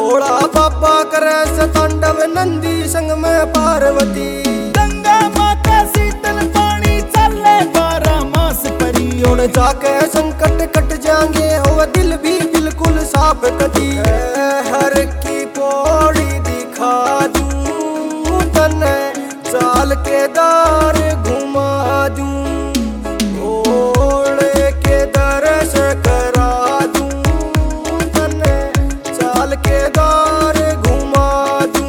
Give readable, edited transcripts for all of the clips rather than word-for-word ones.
भोला बाबा करे से तांडव नंदी संग में पार्वती। गंगा माता शीतल पानी चले 12 मास परी। उड़ जाके संकट कट जाएंगे हो दिल भी बिल्कुल साफ कटी। हर की पौड़ी दिखा दूं तने चाल के दार घुमा दूं। ओढ़े के दर्श करा दूं तने चाल के दार घुमा दूं।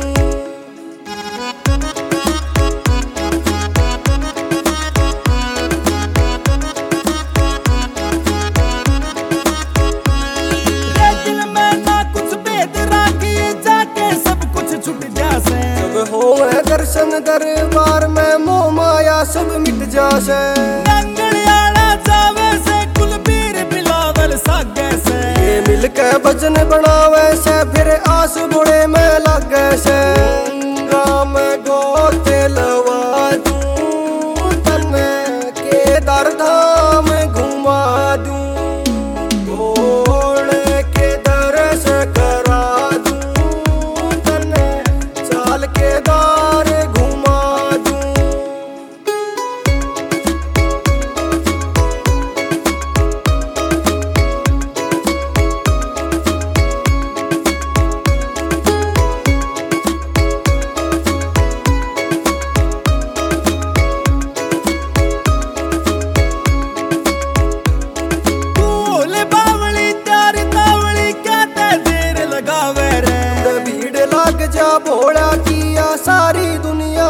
दिल में ना कुछ भेद राखी जाके सब कुछ छुट जासे। जब होवे दर्शन दरबार में मोह माया सब मिट जासे। नंगलियाला जावे से कुलबीर बिलावल सागे से। ये मिल के भजन बनावे से फिर आस बुढ़े में लागे से। राम गोते लवा दूं तने केदार धाम घुमा दूं। ओढ़े के दर्श करा दूं तने चाल के दार घुमा दूं। भोले बावली त्यार तावली कहते देर लगावे रे। भीड़ लग जा भोला किया सारी दुनिया